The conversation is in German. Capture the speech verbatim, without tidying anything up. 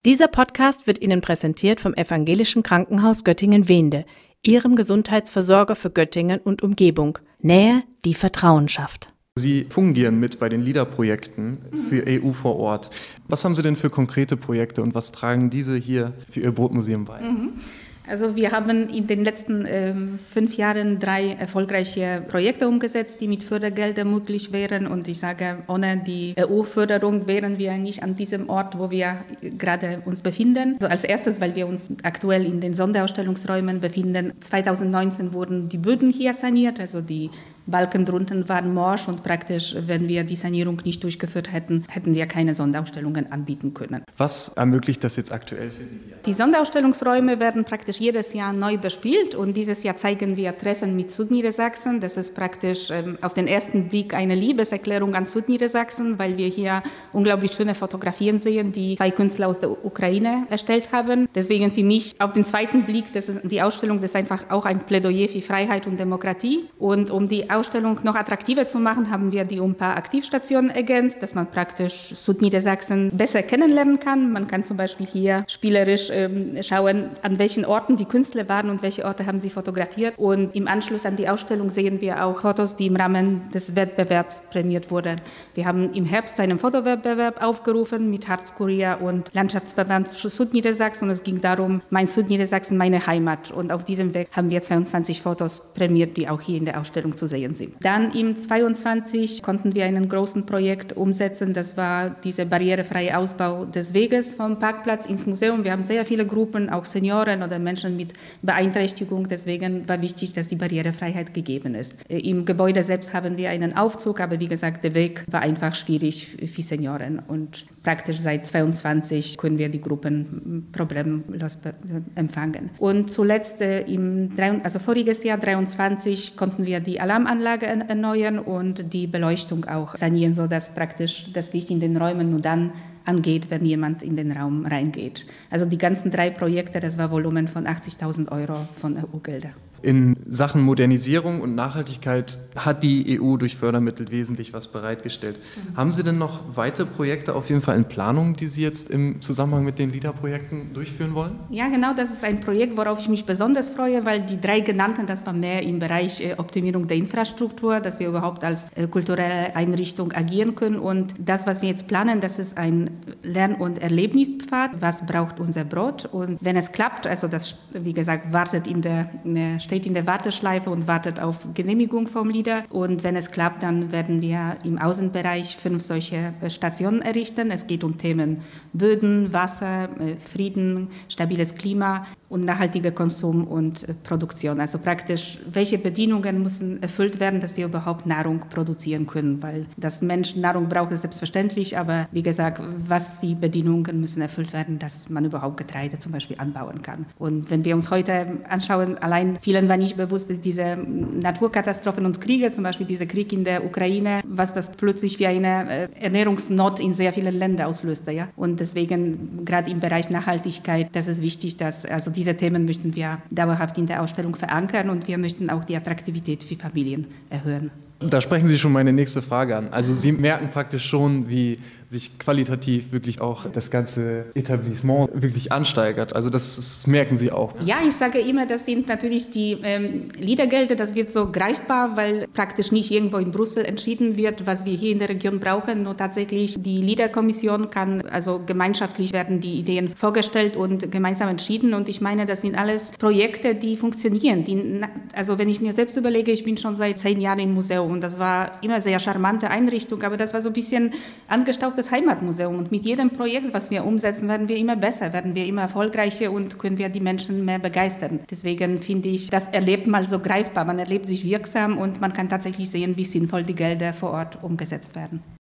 Dieser Podcast wird Ihnen präsentiert vom Evangelischen Krankenhaus Göttingen-Wehnde, Ihrem Gesundheitsversorger für Göttingen und Umgebung. Nähe, die Vertrauen schafft. Sie fungieren mit bei den LIDA-Projekten für E U vor Ort. Was haben Sie denn für konkrete Projekte und was tragen diese hier für Ihr Brotmuseum bei? Mhm. Also wir haben in den letzten äh, fünf Jahren drei erfolgreiche Projekte umgesetzt, die mit Fördergeldern möglich wären. Und ich sage, ohne die E U-Förderung wären wir nicht an diesem Ort, wo wir gerade uns befinden. Also als erstes, weil wir uns aktuell in den Sonderausstellungsräumen befinden. zweitausendneunzehn wurden die Böden hier saniert, also die Balken drunten waren morsch und praktisch, wenn wir die Sanierung nicht durchgeführt hätten, hätten wir keine Sonderausstellungen anbieten können. Was ermöglicht das jetzt aktuell für Sie hier? Die Sonderausstellungsräume werden praktisch jedes Jahr neu bespielt und dieses Jahr zeigen wir Treffen mit Südniedersachsen. Das ist praktisch ähm, auf den ersten Blick eine Liebeserklärung an Südniedersachsen, weil wir hier unglaublich schöne Fotografien sehen, die zwei Künstler aus der Ukraine erstellt haben. Deswegen für mich auf den zweiten Blick, das ist die Ausstellung, das ist einfach auch ein Plädoyer für Freiheit und Demokratie. Und um die Ausstellung noch attraktiver zu machen, haben wir die um ein paar Aktivstationen ergänzt, dass man praktisch Südniedersachsen besser kennenlernen kann. Man kann zum Beispiel hier spielerisch ähm, schauen, an welchen Orten die Künstler waren und welche Orte haben sie fotografiert. Und im Anschluss an die Ausstellung sehen wir auch Fotos, die im Rahmen des Wettbewerbs prämiert wurden. Wir haben im Herbst zu einem Fotowettbewerb aufgerufen mit Harzkurier und Landschaftsverband Südniedersachsen und es ging darum, mein Südniedersachsen, meine Heimat. Und auf diesem Weg haben wir zweiundzwanzig Fotos prämiert, die auch hier in der Ausstellung zu sehen sind. Dann im zweiundzwanzig konnten wir einen großen Projekt umsetzen, das war dieser barrierefreie Ausbau des Weges vom Parkplatz ins Museum. Wir haben sehr viele Gruppen, auch Senioren oder Menschen mit Beeinträchtigung, deswegen war wichtig, dass die Barrierefreiheit gegeben ist. Im Gebäude selbst haben wir einen Aufzug, aber wie gesagt, der Weg war einfach schwierig für Senioren und praktisch seit zweiundzwanzig können wir die Gruppen problemlos empfangen. Und zuletzt im also voriges Jahr dreiundzwanzig konnten wir die Alarmanlage erneuern und die Beleuchtung auch sanieren, sodass praktisch das Licht in den Räumen nur dann angeht, wenn jemand in den Raum reingeht. Also die ganzen drei Projekte, das war Volumen von achtzigtausend Euro von E U-Gelder. In Sachen Modernisierung und Nachhaltigkeit hat die E U durch Fördermittel wesentlich was bereitgestellt. Mhm. Haben Sie denn noch weitere Projekte auf jeden Fall in Planung, die Sie jetzt im Zusammenhang mit den LIDA-Projekten durchführen wollen? Ja, genau, das ist ein Projekt, worauf ich mich besonders freue, weil die drei genannten, das war mehr im Bereich äh, Optimierung der Infrastruktur, dass wir überhaupt als äh, kulturelle Einrichtung agieren können. Und das, was wir jetzt planen, das ist ein Lern- und Erlebnispfad. Was braucht unser Brot? Und wenn es klappt, also das, wie gesagt, wartet in der, in der steht in der Warteschleife und wartet auf Genehmigung vom LIDA. Und wenn es klappt, dann werden wir im Außenbereich fünf solche Stationen errichten. Es geht um Themen Böden, Wasser, Frieden, stabiles Klima und nachhaltiger Konsum und Produktion. Also praktisch, welche Bedingungen müssen erfüllt werden, dass wir überhaupt Nahrung produzieren können. Weil das Menschen Nahrung braucht, ist selbstverständlich, aber wie gesagt, was wie Bedingungen müssen erfüllt werden, dass man überhaupt Getreide zum Beispiel anbauen kann. Und wenn wir uns heute anschauen, allein vielen war nicht bewusst, dass diese Naturkatastrophen und Kriege, zum Beispiel dieser Krieg in der Ukraine, was das plötzlich wie eine Ernährungsnot in sehr vielen Ländern auslöste. Ja? Und deswegen, gerade im Bereich Nachhaltigkeit, das ist wichtig, dass, also diese Themen möchten wir dauerhaft in der Ausstellung verankern und wir möchten auch die Attraktivität für Familien erhöhen. Da sprechen Sie schon meine nächste Frage an. Also Sie merken praktisch schon, wie sich qualitativ wirklich auch das ganze Etablissement wirklich ansteigert. Also das, das merken Sie auch. Ja, ich sage immer, das sind natürlich die ähm, LIDA-Gelder, das wird so greifbar, weil praktisch nicht irgendwo in Brüssel entschieden wird, was wir hier in der Region brauchen. Nur tatsächlich die LIDA-Kommission kann, also gemeinschaftlich werden die Ideen vorgestellt und gemeinsam entschieden. Und ich meine, das sind alles Projekte, die funktionieren. Die, also wenn ich mir selbst überlege, ich bin schon seit zehn Jahren im Museum und das war immer sehr charmante Einrichtung, aber das war so ein bisschen angestaubtes Heimatmuseum. Und mit jedem Projekt, was wir umsetzen, werden wir immer besser, werden wir immer erfolgreicher und können wir die Menschen mehr begeistern. Deswegen finde ich, das erlebt mal so greifbar. Man erlebt sich wirksam und man kann tatsächlich sehen, wie sinnvoll die Gelder vor Ort umgesetzt werden.